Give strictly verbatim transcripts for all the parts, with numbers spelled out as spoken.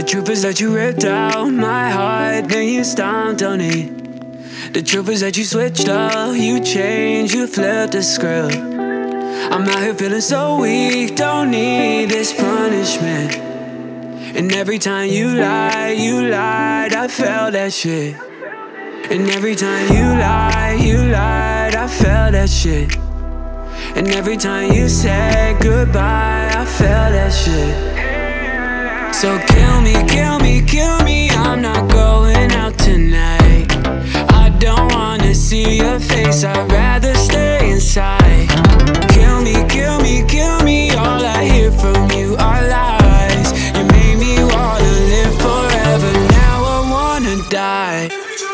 truth is that you ripped out my heart, then you stomped on it. The truth is that you switched up, you changed, you flipped the script. I'm out here feeling so weak, don't need this punishment. And every time you lied, you lied, I felt that shit. And every time you lied, you lied, I felt that shit. And every time you said goodbye, I felt that shit. So kill me, kill me, kill me, I'm not going out tonight. I don't wanna see your face, I'd rather stay inside. Kill me, kill me, kill me, all I hear from you are lies. You made me wanna live forever, now I wanna die.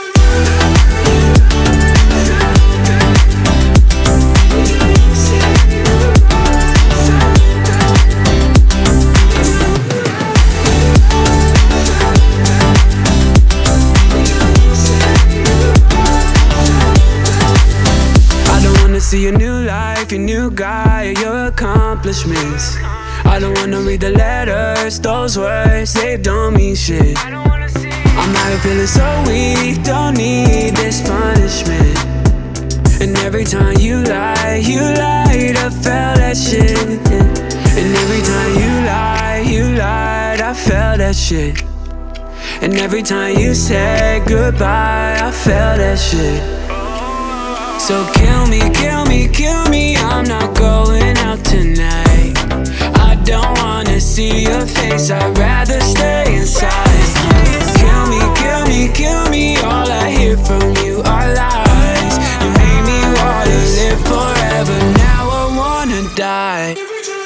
See your new life, your new guy, your accomplishments. I don't wanna read the letters, those words, they don't mean shit. I'm out here feeling so weak, don't need this punishment. And every time you lie, you lied, I felt that shit. And every time you lie, you lied, I felt that shit. And every time you said goodbye, I felt that shit. So kill me, kill me, kill me, I'm not going out tonight. I don't wanna see your face, I'd rather stay inside. Kill me, kill me, kill me, all I hear from you are lies. You made me wanna live forever, now I wanna die.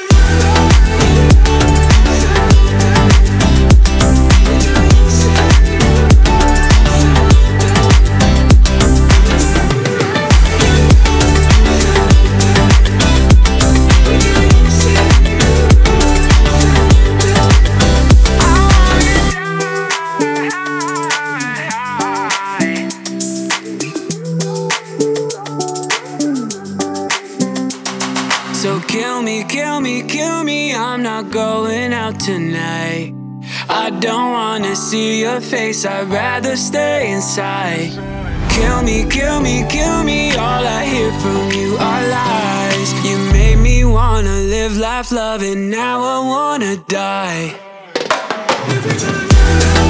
So kill me, kill me, kill me, I'm not going out tonight. I don't wanna see your face, I'd rather stay inside. Kill me, kill me, kill me, all I hear from you are lies. You made me wanna live life loving, now I wanna die.